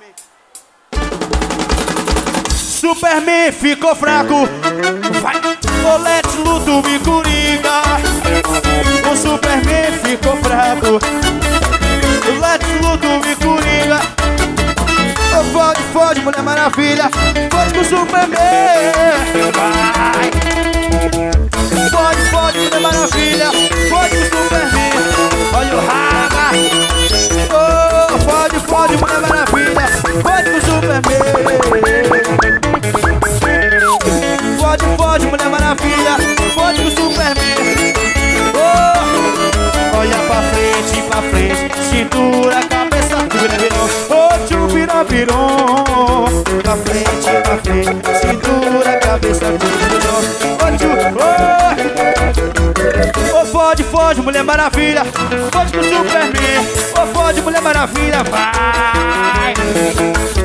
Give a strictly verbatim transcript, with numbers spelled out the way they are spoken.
Superman ficou fraco. Vai, Colete, Luto, me Coringa. O Superman ficou fraco. Colete, Luto, me Coringa. Fode, fode, Mulher Maravilha. Fode com o Superman. Vai. Fode, fode, Mulher Maravilha. Fode com o Superman. Olha o Raga. Oh, fode, fode, Mulher Maravilha. Fode com o Superman. Fode, fode, Mulher Maravilha. Fode com o Superman. Oh, olha pra frente, pra frente. Cintura, cabeça, vira, virou. Oh, tchu, vira, virou. Pra frente, pra frente. Cintura, cabeça, vira, virou. Oh, tchu, oh. Oh, fode, fode, Mulher Maravilha. Fode com o Superman. Oh, fode, Mulher Maravilha. Vai.